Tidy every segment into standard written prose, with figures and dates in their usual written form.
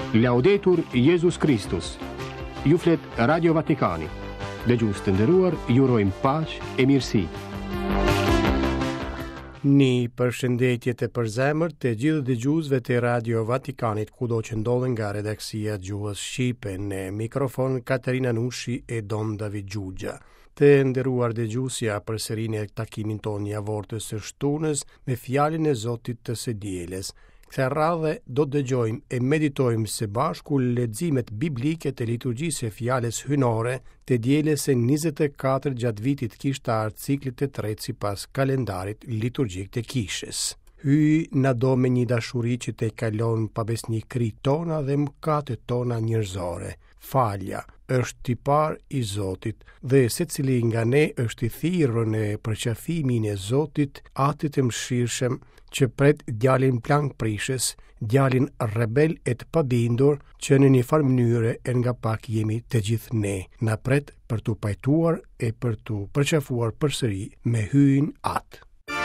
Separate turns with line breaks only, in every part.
Laudetur Jesus Christus. Ju flet Radio Vatikani. Dëgjues të nderuar, ju urojmë paqë e mirësi.
Një përshëndetje të përzemërt të gjithë dëgjuesve të Radio Vatikanit kudo që ndodhen nga redaksia Gjuhës Shqipe. Në mikrofon Katerina Nushi e Don David Gjugja. Të nderuar dëgjuesja, përsëri në takimin tonë javortës së shtunës me fjalën e Zotit të së dielës. Kësa radhe do të dëgjojmë e meditojmë së bashku leximet biblike të liturgjisë së fjalës hynore të dielës së 24 gjatë vitit kishtar ciklit të tretë sipas kalendarit liturgjik të kishës. Hyj na do me një dashuri që te kalon pabesnikëritë tona dhe mëkatet tona njerëzore. Falja është tipar i Zotit dhe secili nga ne është i thirrur në përqafimin e Zotit, Atit të mëshirshëm, që pret djalin plank prishës, djalin rebel e të pabindur, që në një farë mënyre e nga pak jemi të gjithë ne, na pret për të pajtuar e për të përqafuar përsëri me hyn atë.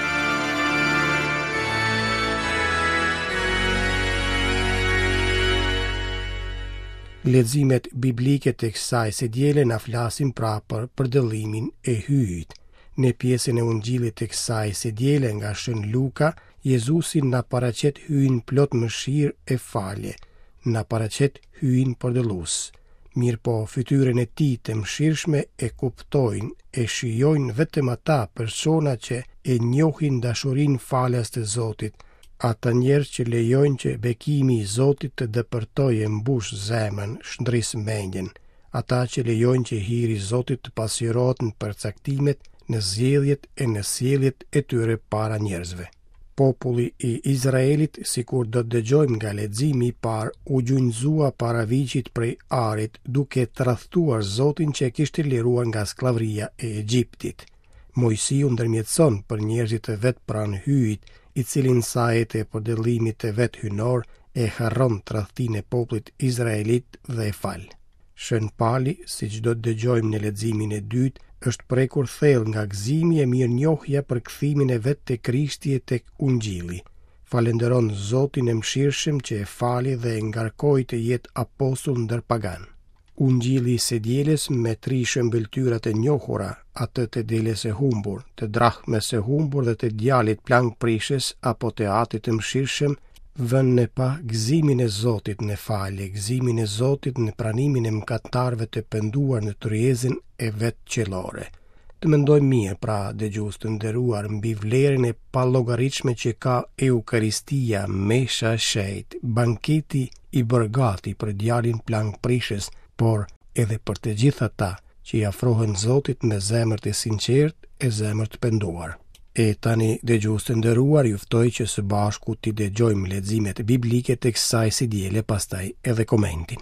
Leximet biblike të kësaj së diele na flasin pra për përdëllimin e hyjit. Në pjesën e Ungjillit të kësaj së diele nga Shën Luka, Jezusi na paraqet hyjin plot mëshirë e falje, na paraqet hyjin përdëllues. Mirë po, fytyrën e tij të mëshirshme e kuptojnë e shijojnë vetëm ata persona që e njohin dashurinë falës të Zotit, ata njerëz që lejojnë që bekimi i Zotit të dëpërtojë mbush zemrën, shndris mendjen, ata që lejojnë që hiri i Zotit të pasqyrohet në përcaktimet, në zgjedhjet e në sjelljet e tyre para njerëzve. Populli i Izraelit, sikur do të dëgjojmë nga leximi i parë, u gjunjëzua para viçit prej Arit, duke tradhtuar Zotin që e kishte liruar nga skllavëria e Egjiptit. Mojsiu ndërmjetson për njerëzit e vet pranë hyjit, i cilin sa e përdëllimit të vet hynor e harron tradhtinë e popullit izraelit dhe e fal. Shën Pali, siç do të dëgjojmë në leximin e dytë, është prekur thellë nga gëzimi e mirënjohja për kthimin e vet te Krishti e tek Ungjilli. Falenderon Zotin e mëshirshëm që e fali dhe e ngarkoi të jetë apostull ndër pagan. Ungjilli së dielës me 3 shëmbëltyrat e njohura, atë të dielës së humbur, të drahmës së humbur dhe të djalit plank prishës apo të Atit të mëshirshëm, vën në pa gëzimin e Zotit në falje, gëzimin e Zotit në pranimin e mëkatarëve të penduar në tryezën e vet qellore. Të mendojmë mirë pra dëgjues të nderuar mbi vlerën e pallogaritshme që ka Eukaristia, mesha e shejt, banketi i bërgati për djalin plank prishës, por edhe për të gjithë ata që i afrohen Zotit me zemër të sinqertë e zemër të penduar. E tani dëgjues të nderuar, ju ftoj që së bashku t'i dëgjojmë leximet biblike të kësaj së diele, pastaj edhe komentin.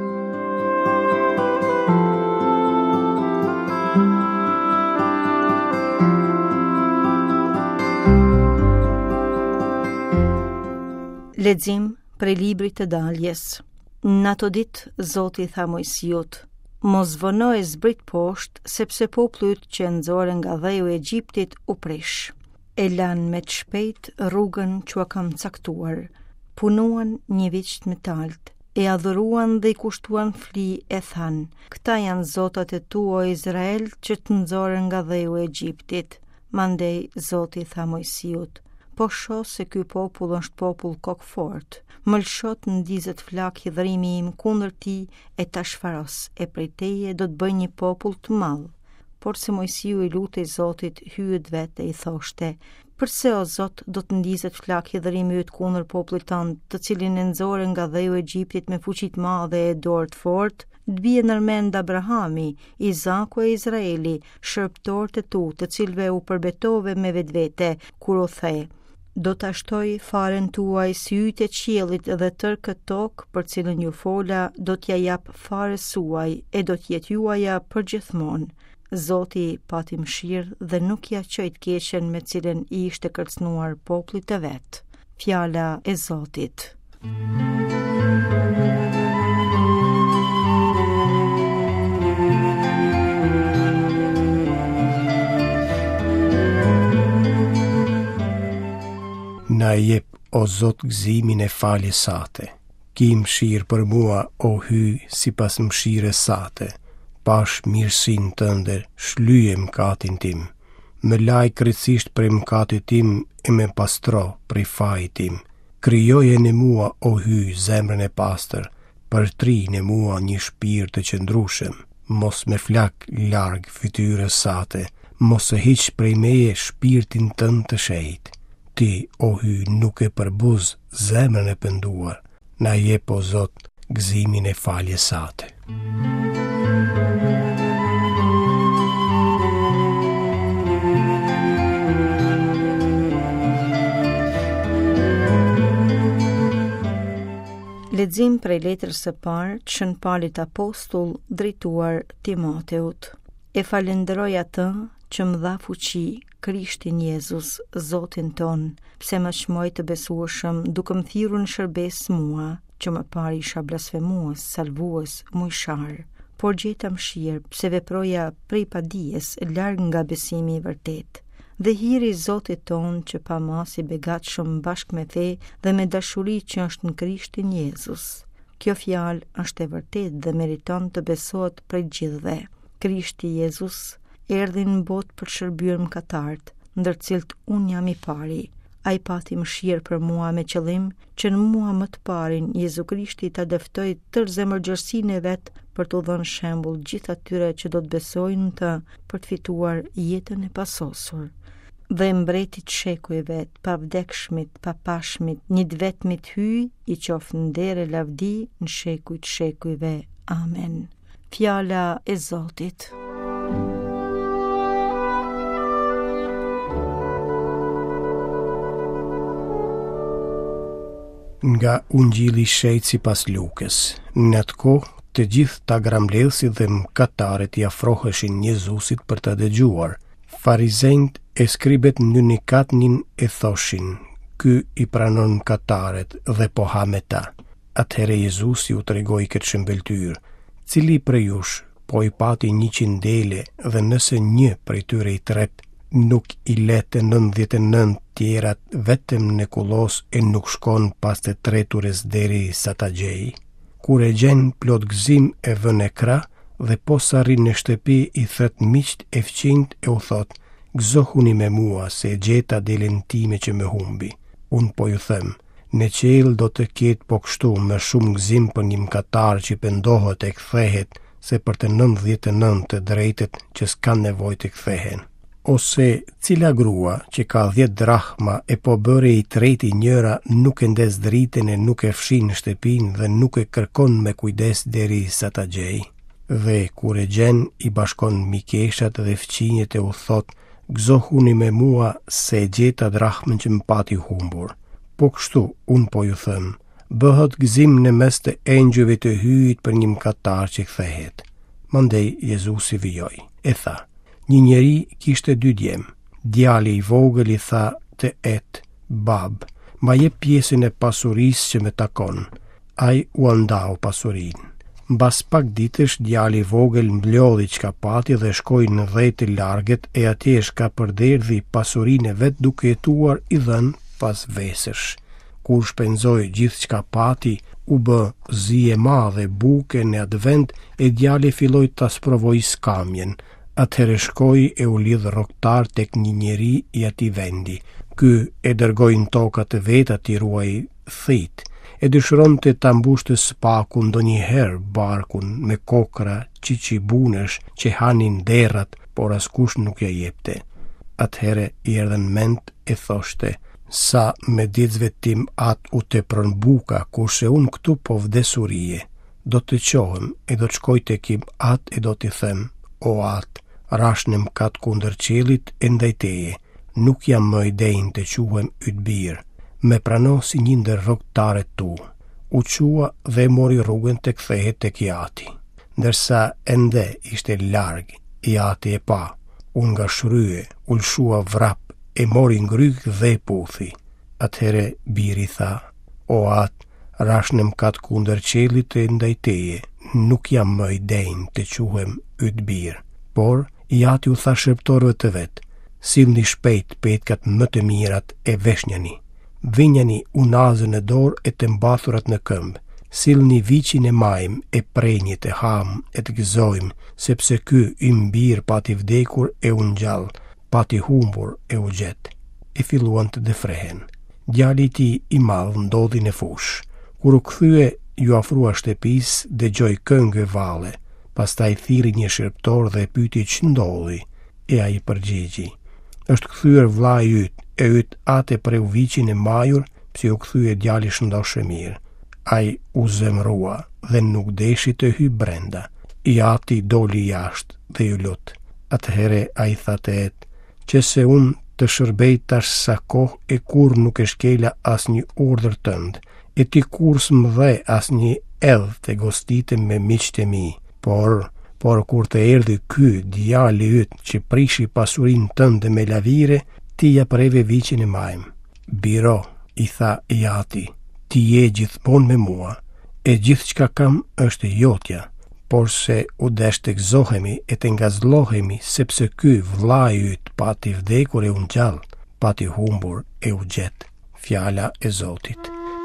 Lexim prej librit të Daljes. Në ato ditë Zoti tha Mojsiut: mos vëno e zbrit poshtë, sepse populli yt që nxorën nga dheu e Egjiptit u prish. E lanë me të shpejt rrugën që kam caktuar, punuan një viç më talt, e adhuruan dhe i kushtuan fli e than: këta janë zotat e tu o Izrael që të nxorën nga dheu e Egjiptit. Mandej Zoti tha Mojsiut: po shoh se ky popull është popull kokfort, më lëshot në dizet flak hidhrimi im kundër ti e ta shfaros, e prej teje do të bëj një popull të madh. Por se Mojsiu i lutej Zotit, hyet vetë e i thoshte: përse o Zot do të ndizet flak hidhrimi yt kundër popullit tënd, të cilin e nxorën nga dheu e Egjiptit me fuqi të madhe e dorë të fortë? Të bie nërmend Abrahami, Izaku e Izraeli, shërbëtorët e tu, të cilëve u përbetove me vetvete, kur u the: do të ashtoj faren tuaj si yjtë e qiellit dhe tërë këtë tokë për cilën ju fola, do t'ja jap fares suaj e do t'jet juaja për gjithmonë. Zoti pati mëshirë dhe nuk ja qoi të keqen me cilën i ishte kërcënuar popullit të vet. Fjala e Zotit.
Na jep o Zot gëzimin e faljes sate. Ki mëshirë për mua, o hy, si pas mëshire sate, pash mirësin tënde, shlyje mkatin tim. Me laj krejtësisht prej mkatit tim e me pastro prej fajit tim. Krijoje në mua, o hy, zemrën e pastër, përtri në mua një shpirt të qëndrushëm, mos me flak larg fytyrës sate, mos e hiq prej meje shpirtin tënd të shejt. Ti, o hy, nuk e përbuz zemrën e penduar, na jep o Zot gëzimin e faljes sate.
Lexim prej letrës së parë të Shën Paulit Apostull drejtuar Timoteut. E falenderoj atë që më dha fuqi, Krishtin Jezus, Zotin ton, pse më çmoj të besueshëm duke më thirrur në shërbes mua, që më pari isha blasfemues, salvues, mujshar, por gjeta mëshirë pse veproja prej padijes, larg nga besimi i vërtet. Dhe hiri i Zotit ton që pa mas i begatshëm bashkë me fe dhe me dashuri që është në Krishtin Jezus. Kjo fjalë është e vërtet dhe meriton të besohet prej gjithëve. Krishti Jezus erdhi në botë për shërbyer mëkatarët, ndër cilët unë jam i pari. Ai pati mëshirë për mua me qëllim që në mua më të parin Jezu Krishti ta dëftoi tërë zemërgjërsinë e vet për të dhënë shembull gjithë atyre që do të besojnë në të për të fituar jetën e pasosur. Dhe mbretit shekujve, të pavdekshmit, papashmit, një të vetmit hyj, i qoftë nder e lavdi në shekujt shekujve. Amen. Fjala e Zotit.
Nga Ungjilli i Shejt sipas Lukës. Në atë kohë, të gjithë ta gramledhësit dhe mëkatarët i afroheshin Jezusit për ta dëgjuar. Farizejt e skribet në nikatnin e thoshin, ky i pranon mëkatarët dhe po ha me ta. Atëherë Jezusi u tregoi këtë shëmbëltyr, cili prej jush po i pati 100 dele dhe nëse një prej tyre i tret, nuk i lete 99 tjerat vetëm në kullos e nuk shkon pas të treturës deri sa ta gjej. Kur e gjen plot gëzim e vën e krah dhe po sa rrin në shtëpi i thët miqt e fqinjt e u thot, gëzohuni me mua se gjeta delen time që më humbi. Unë po ju them, në qel do të ketë po kështu më shumë gëzim për një mëkatar që pendohet e kthehet se për të 99 të drejtet që s'kan nevojë të kthehen. Ose cila grua që ka 10 drahma e po bëre i treti njëra nuk e ndes dritën e nuk e fshin në shtëpinë dhe nuk e kërkon me kujdes deri sa ta gjej. Dhe kur e gjen i bashkon mikeshat dhe fqinjet e u thot, gëzohuni me mua se e gjeta drahmën që më pati humbur. Po kështu, unë po ju them, bëhet gëzim në mes të engjëve të hyjit për një mëkatar që kthehet. Mandej Jezusi vijoi, e tha, një njeri kishte 2 djem. Djali i vogël i tha të et, bab, ma jep pjesën e pasurisë që me takon. Ai u andau pasurinë. Mbas pak ditësh djali i vogël mblodhi çka pati dhe shkoi në dhej të largët e atje shka përderdhi pasurinë e vet duke jetuar i dhën pas vesësh. Kur shpenzoi gjithë çka pati, u bë zi e madhe buke në atë vend e djali filloi ta sprovoi skamjen. Atëherë shkoi e u lidh rrogtar tek një njeri i atij vendi. Ky e dërgoi në toka të vet ati ruaj thit. E dëshironte ta mbushte spaku ndonjëherë barkun me kokra, qiqibunesh që hanin derrat, por askush nuk ja jepte. Atëherë i erdhën mend e thoshte, sa me dicëve tim atë u tepron buka, kurse unë këtu po vdesurie. Do të qohem e do të shkoj tek atë e do t'i them, o atë, rash në mkat kundër qiellit e ndaj teje, nuk jam më i denjë të quhem ytbir, me prano si një ndër rrogtarët tu. U qua dhe mori rrugën të kthehet tek jati. Ndërsa ende ishte larg, jati e pa, unë nga shrye, u lshua vrap, e mori ngryk dhe puthi. Atëhere biri tha, o atë, rash në mkat kundër qiellit e ndaj teje, nuk jam më i denjë të quhem ytbir. Por, jati u tha shërptorëve të vet, sillni shpejt petkat më të mirat e veshnjani. Vinjani unazën e dorë e të mbathurat në këmbë, sillni viçin e majm e prenjit e ham e të gëzojmë, sepse ky i mbir pati vdekur e u ngjall, pati humbur e u gjet. E filluan të defrehen. Djali i tij i madh ndodhi në fush. Kur u kthye, ju afrua shtëpis, dëgjoi këngë valle. Pastaj thirri një shërptor dhe e pyeti ç'ndodhi. E ai përgjigji: "Është kthyer vllai yt, e yt atë preu viçin e majur, pse u kthye djali shëndoshë mirë." Ai u zemrua dhe nuk deshi të hy brenda. I ati doli jashtë dhe ju lut. Atëhere ai tha te që se unë të shërbej tash sa kohë e kur nuk e shkela asnjë urdhër tënd, e ti kur s'më dhe asnjë edh të gostitem me miqtë e mi, por kur të erdhi ky djali yt që prishi pasurinë tënde me lavire, ti ja preve viçin e majm. Biro, i tha i ati, ti je gjithmonë me mua, e gjithë çka kam është jotja, por se u desh të gëzohemi e të ngazllohemi, sepse ky vllai yt pati vdekur e u ngjall, pati humbur e u gjet. Fjala e Zotit.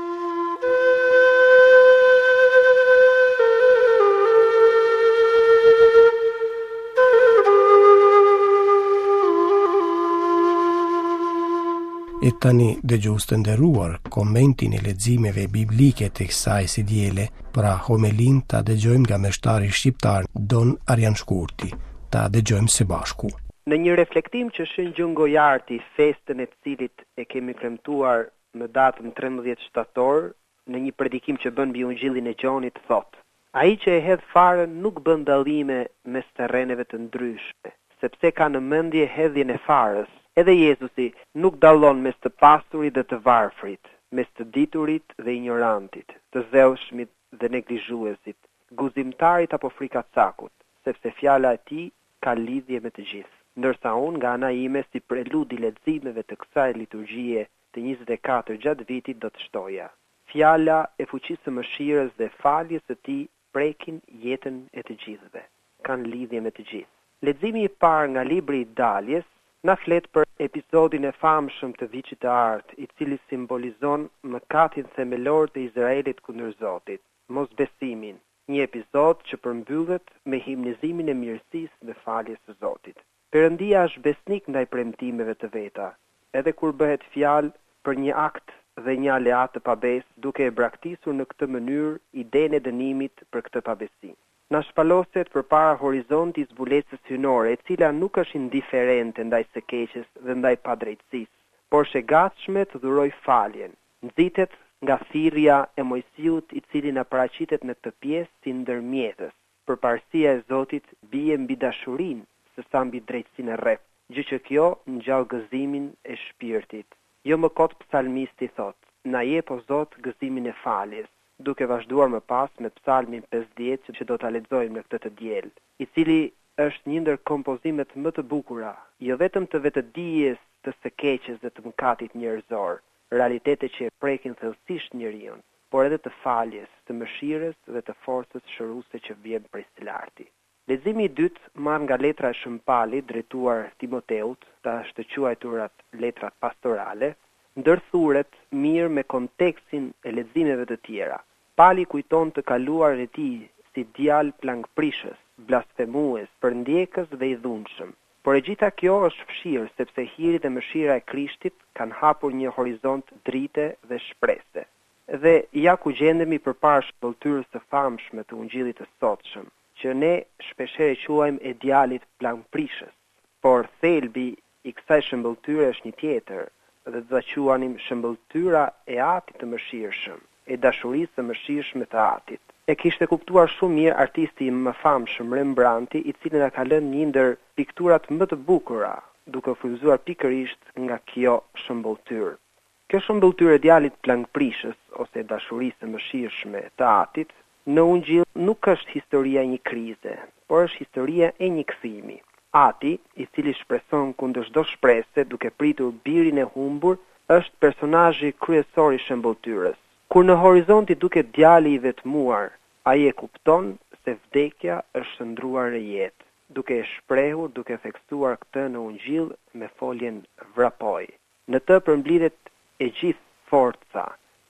E tani dëgjues të nderuar, komentin e leximeve biblike të kësaj si diele, pra homelin ta dëgjojmë nga meshtari shqiptar Don Arjan Shkurti. Ta dëgjojmë së bashku.
Në një reflektim që shën Gjun Gojarti, festën e cilit e kemi kremtuar në datën 13 shtator, në një predikim që bën mbi Ungjillin e Gjonit, thotë: ai që e hedh farën nuk bën dallime mes terreneve të ndryshme, sepse ka në mendje hedhjen e farës. Edhe Jezusi nuk dallon mes të pasturit dhe të varfrit, mes të diturit dhe ignorantit, të dheushmit dhe neglizhuesit, guzimtarit apo frikacakut, sepse fjala e tij ka lidhje me të gjithë. Ndërsa unë nga ana ime si preludi leximeve të kësaj liturgjie të 24 gjatë vitit do të shtoja: fjala e fuqisë së mëshirës dhe faljes së tij prekin jetën e të gjithëve, kanë lidhje me të gjithë. Leximi i parë nga libri i Daljes na flet për episodin e famshëm të Viçit të Artë, i cili simbolizon mëkatin themelor të Izraelit kundër Zotit, mosbesimin, një epizod që përmbyllet me himnizimin e mirësisë dhe faljes së Zotit. Perëndia është besnik ndaj premtimeve të veta, edhe kur bëhet fjalë për një akt dhe një aleat të pabesë, duke e braktisur në këtë mënyrë idenë e dënimit për këtë pabesi. Na shpaloset përpara horizontit zbulesës hynore, e cila nuk është indiferente ndaj së keqes dhe ndaj padrejtësisë, por është e gatshme të dhuroj faljen. Nxitet nga thirrja e Mojsiut, i cili na paraqitet në këtë pjesë si ndërmjetës. Përparësia e Zotit bie mbi dashurinë sesa mbi drejtësinë e rreth, gjë që kjo ngjall gëzimin e shpirtit. Jo më kot psalmisti thot: na jep o Zot gëzimin e faljes, duke vazhduar më pas me psalmin 50 që do ta lexojmë në këtë të diel, i cili është një ndër kompozimet më të bukura, jo vetëm të vetëdijes të së keqes dhe të mëkatit njerëzor, realitete që e prekin thellësisht njeriu, por edhe të faljes, të mëshirës dhe të forcës shëruese që vjen prej së larti. Leximi i dytë marr nga letra e Shën Palit drejtuar Timoteut, tash të quajturat letrat pastorale, ndërthuret mirë me kontekstin e leximeve të tjera. Pali kujton të kaluarën e tij si djalë plangprishës, blasfemues, përndjekës dhe i dhunshëm. Por e gjitha kjo është fshirë, sepse hiri dhe mëshira e Krishtit kanë hapur një horizont drite dhe shprese. Dhe ja ku gjendemi përpara shpëlltyrës së famshme të Ungjillit të sotshëm, që ne shpeshherë quajmë e djalit plangprishës, por thelbi i kësaj shëmbëlltyre është një tjetër, dhe të quanim shëmbëlltyra e Atit të mëshirshëm, e dashurisë së mëshirshme të Atit. E kishte kuptuar shumë mirë artisti më famshëm Rembrandti, i cili na ka lënë një ndër pikturat më të bukura, duke frymzuar pikërisht nga kjo shëmbëlltyrë. Kjo shëmbëlltyrë e djalit plangprishës ose e dashurisë së mëshirshme të Atit në Ungjill nuk është historia e një krize, por është historia e një kthimi. Ati, i cili shpreson kundër çdo shpresë duke pritur birin e humbur, është personazhi kryesor i shëmbëlltyrës. Kur në horizont i duket djali i vetmuar, ai e kupton se vdekja është shndruar në jetë, duke e shprehur, duke theksuar këtë në Ungjill me foljen vrapoj. Në të përmbledhet e gjithë forca,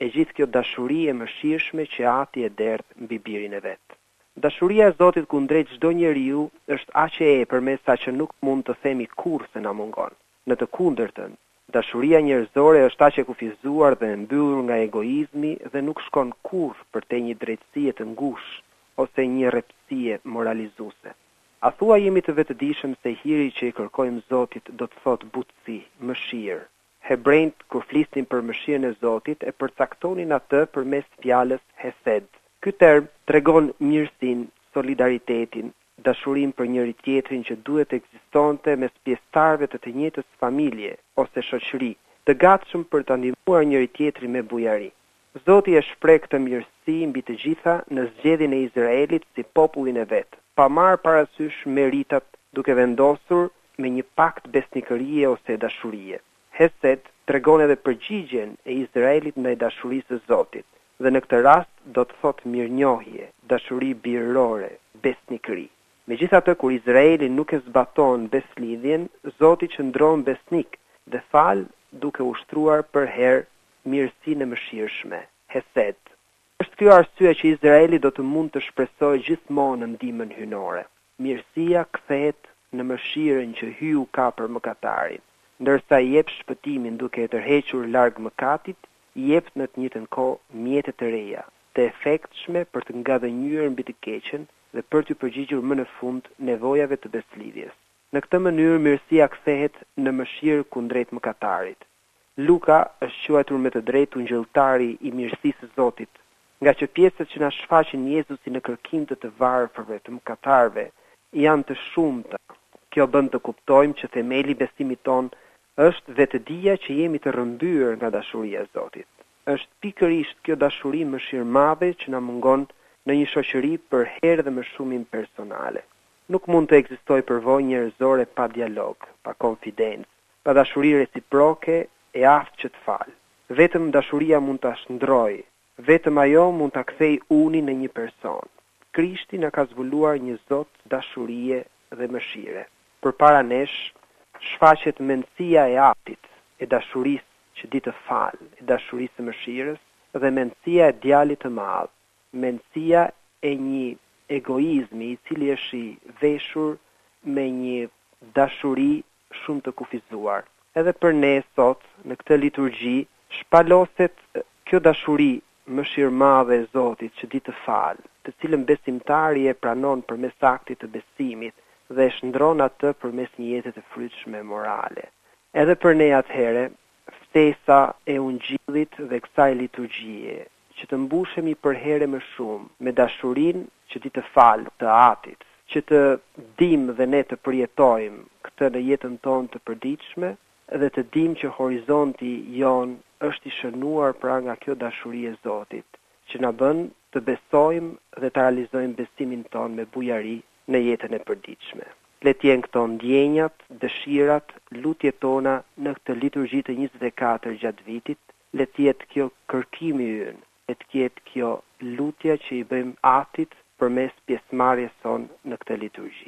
e gjithë kjo dashuri e mëshirshme që Ati e derdh mbi birin e vet. Dashuria e Zotit kundrejt çdo njeriu është aq e epërme sa që nuk mund të themi kurrë se na mungon. Në të kundërtën, dashuria njerëzore është aq e kufizuar dhe e mbyllur nga egoizmi dhe nuk shkon kurrë përtej një drejtësie të ngushtë ose një rreptësie moralizuese. A thua jemi të vetëdijshëm se hiri që i kërkojmë Zotit do të thotë butësi, mëshirë. Hebrejt kur flisnin për mëshirën e Zotit e përcaktonin atë përmes fjalës hesed. Ky term tregon mirësinë, solidaritetin, dashurinë për njëri tjetrin që duhet ekzistonte mes pjesëtarëve të njëjtës familje ose shoqëri, të gatshëm për ta ndihmuar njëri tjetrin me bujari. Zoti e shpreh këtë mirësi mbi të gjitha në zgjedhjen e Izraelit si popullin e vet, pa marrë parasysh meritat, duke vendosur me një pakt besnikërie ose dashurie. Hesed tregon edhe përgjigjen e Izraelit ndaj dashurisë së Zotit, dhe në këtë rast do të thotë mirënjohje, dashuri birërore, besnikëri. Megjithatë, kur Izraeli nuk e zbaton beslidhjen, Zoti qëndron besnik dhe fal duke ushtruar për herë mirësinë e mëshirshme, hesed. Është kjo arsye që Izraeli do të mund të shpresojë gjithmonë në ndihmën hyjnore. Mirësia kthehet në mëshirën që hyu ka për mëkatarin, ndërsa i jep shpëtimin duke e tërhequr larg mëkatit, i jep në të njëjtën kohë mjete të reja, të efektshme për të ngadhënjur mbi të keqen dhe për të përgjigjur më në fund nevojave të beslidhjes. Në këtë mënyrë mirësia kthehet në mëshirë kundrejt mëkatarit. Luka është quajtur me të drejtë ungjilltari i mirësisë së Zotit, nga që pjesët që na shfaqin Jezusin në kërkim të varfërve, të mëkatarëve, janë të shumta. Kjo bën të kuptojmë që themeli i besimit ton është vetëdia që jemi të rrëmbyer nga dashuria e Zotit. Është pikërisht kjo dashuri mëshirëmadhe që na mungon në një shoqëri për herë dhe më shumë impersonale. Nuk mund të ekzistojë përvojë njerëzore pa dialog, pa konfidencë, pa dashuri reciproke e aftë që të falë. Vetëm dashuria mund ta shndrojë, vetëm ajo mund ta kthejë unin në një person. Krishti na ka zbuluar një Zot dashurie dhe mëshire. Përpara nesh shfaqet mendësia e Atit, e dashurisë që di të falë, e dashurisë së mëshirës dhe mendësia e Djalit të Madh, mendësia e një egoizmi i cili është i veshur me një dashuri shumë të kufizuar. Edhe për ne sot në këtë liturgji shpaloset kjo dashuri mëshirëmadhe e Zotit që di të falë, të cilën besimtari e pranon përmes aktit të besimit dhe e shndron atë përmes një jete të frytshme morale. Edhe për ne atëherë, ftesa e ungjillit dhe kësaj liturgjie, që të mbushemi për herë më shumë me dashurinë që di të falë të Atit, që të dimë dhe ne të përjetojmë këtë në jetën tonë të përditshme dhe të dimë që horizonti jon është i shënuar pra nga kjo dashuri e Zotit, që na bën të besojmë dhe të realizojmë besimin tonë me bujari në jetën e përditshme. Le të jenë këto ndjenjat, dëshirat, lutjet tona në këtë liturgji të 24 gjatë vitit, le të jetë kjo kërkimi ynë, le të jetë kjo lutja që i bëjmë Atit përmes pjesëmarrjes sonë në këtë liturgji.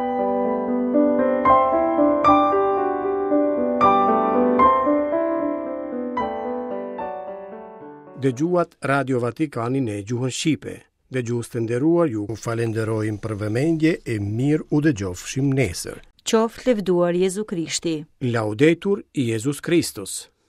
Dëgjuat Radio Vatikanin e gjuhën Shqipe. Dëgjues të nderuar, ju falenderojmë për vëmendje e mirë u dëgjofshim nesër.
Qoftë lëvduar Jezu Krishti.
Laudetur Jezus Kristus.